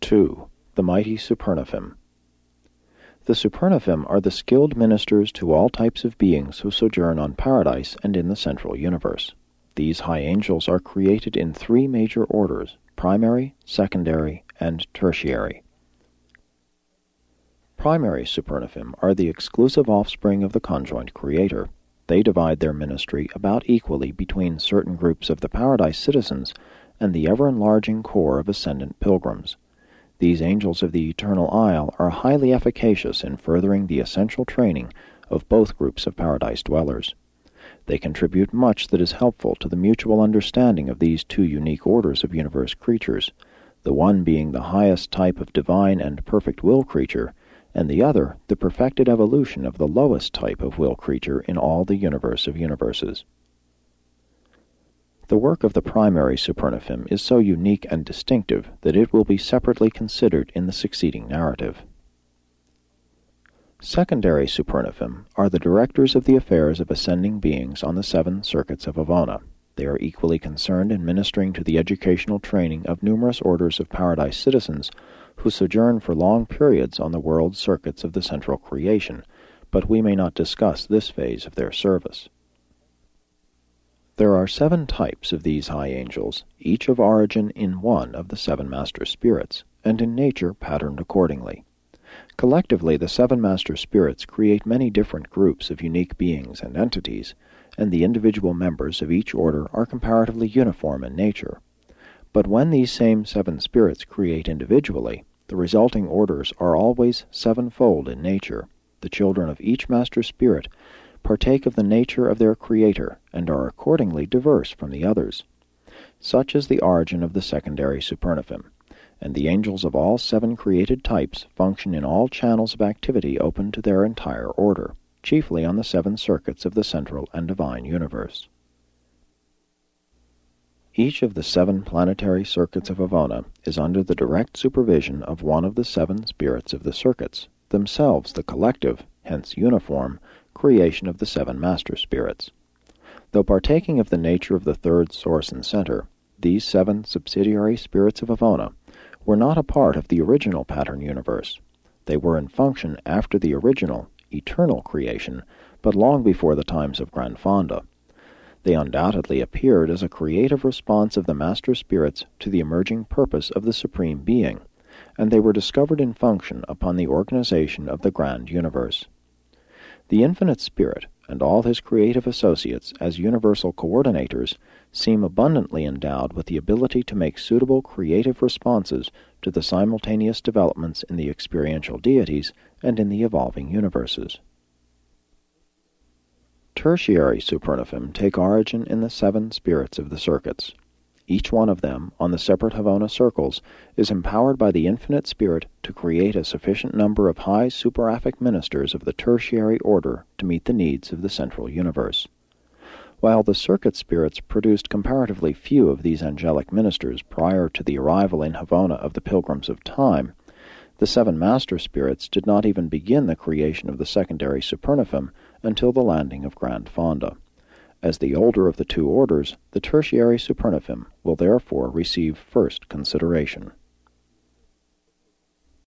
2. The Mighty Supernaphim. The Supernaphim are the skilled ministers to all types of beings who sojourn on Paradise and in the central universe. These high angels are created in three major orders: primary, secondary, and tertiary. Primary Supernaphim are the exclusive offspring of the conjoint Creator. They divide their ministry about equally between certain groups of the Paradise citizens and the ever-enlarging core of ascendant pilgrims. These angels of the Eternal Isle are highly efficacious in furthering the essential training of both groups of Paradise dwellers. They contribute much that is helpful to the mutual understanding of these two unique orders of universe creatures, the one being the highest type of divine and perfect will creature, and the other the perfected evolution of the lowest type of will creature in all the universe of universes. The work of the primary Supernaphim is so unique and distinctive that it will be separately considered in the succeeding narrative. Secondary Supernaphim are the directors of the affairs of ascending beings on the 7 circuits of Avona. They are equally concerned in ministering to the educational training of numerous orders of Paradise citizens who sojourn for long periods on the world circuits of the central creation, but we may not discuss this phase of their service. There are 7 types of these high angels, each of origin in one of the 7 master spirits, and in nature patterned accordingly. Collectively, the 7 master spirits create many different groups of unique beings and entities, and the individual members of each order are comparatively uniform in nature. But when these same 7 spirits create individually, the resulting orders are always 7-fold in nature. The children of each master spirit partake of the nature of their Creator, and are accordingly diverse from the others. Such is the origin of the secondary Supernaphim, and the angels of all 7 created types function in all channels of activity open to their entire order, chiefly on the 7 circuits of the central and divine universe. Each of the 7 planetary circuits of Avona is under the direct supervision of one of the 7 spirits of the circuits, themselves the collective, hence uniform, creation of the 7 master spirits. Though partaking of the nature of the third source and center, these 7 subsidiary spirits of Avona were not a part of the original pattern universe. They were in function after the original, eternal creation, but long before the times of Grand Fonda. They undoubtedly appeared as a creative response of the master spirits to the emerging purpose of the Supreme Being, and they were discovered in function upon the organization of the grand universe. The Infinite Spirit and all his creative associates as universal coordinators seem abundantly endowed with the ability to make suitable creative responses to the simultaneous developments in the experiential deities and in the evolving universes. Tertiary Supernaphim take origin in the 7 spirits of the circuits. Each one of them, on the separate Havona circles, is empowered by the Infinite Spirit to create a sufficient number of high superaphic ministers of the tertiary order to meet the needs of the central universe. While the circuit spirits produced comparatively few of these angelic ministers prior to the arrival in Havona of the Pilgrims of Time, the 7 master spirits did not even begin the creation of the secondary Supernaphim until the landing of Grand Fonda. As the older of the 2 orders, the tertiary Supernaphim will therefore receive first consideration.